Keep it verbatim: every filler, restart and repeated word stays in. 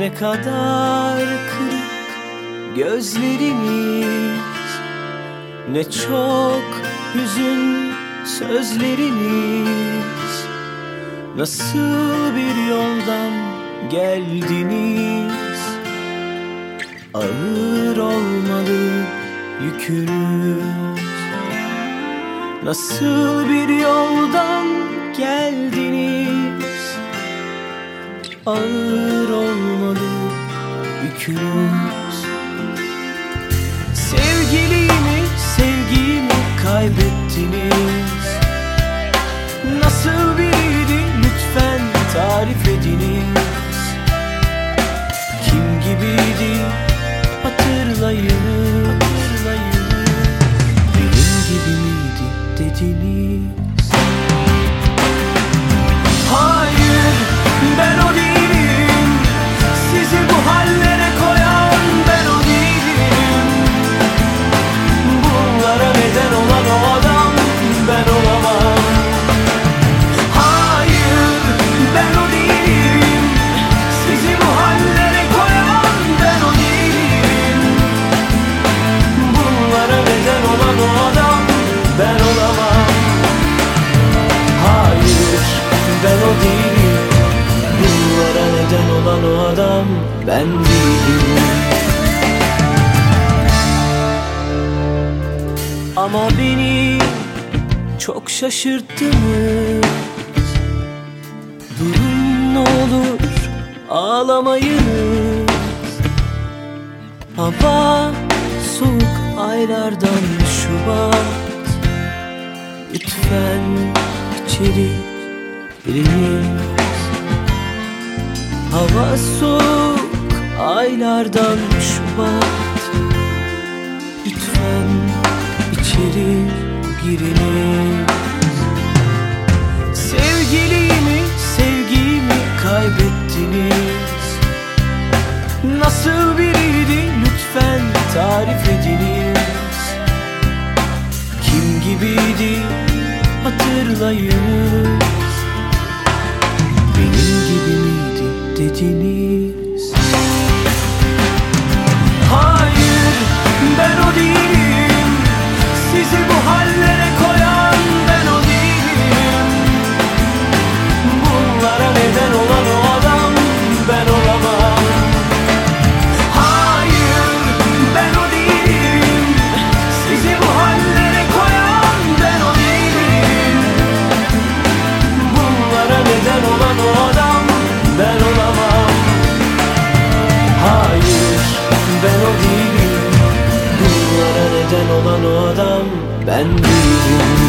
Ne kadar kırık gözleriniz, ne çok hüzün sözleriniz. Nasıl bir yoldan geldiniz? Ağır olmalı yükünüz. Nasıl bir yoldan geldiniz? Ağır olmalı yükünüz. Sevgilimi, sevgimi kaybettiniz. Nasıl biriydi lütfen tarif ediniz. Kim gibiydi hatırlayın, hatırlayın. Benim gibi miydi dediniz. Hayır, ben o değilim. Sizi bu hallere koyan ben o değilim. Bunlara neden olan o adam ben olamam. Hayır, ben o değilim. Sizi bu hallere koyan ben o değilim. Bunlara neden olan o adam ben olamam. Hayır, ben o değilim. Bunlara neden olan o adam ben değilim. Ama beni çok şaşırttınız. Durun ne olur ağlamayınız. Hava soğuk aylardan Şubat. Lütfen içeri giriniz. Hava soğuk aylardan Şubat. Lütfen içeri giriniz. Sevgilimi, sevgimi kaybettiniz. Nasıl biriydi lütfen tarif ediniz. Kim gibiydi hatırlayın. Benim gibi miydi dediniz. Hayır, ben o değilim. Sizi bu hallere koyan ben o değilim. Bunlara neden olan o adam ben olamam. Hayır, ben o değilim. Sizi bu hallere koyan ben o değilim. Bunlara neden olan o adam ben olamam. Hayır, ben o değilim. Bunlara neden olan o adam ben değilim.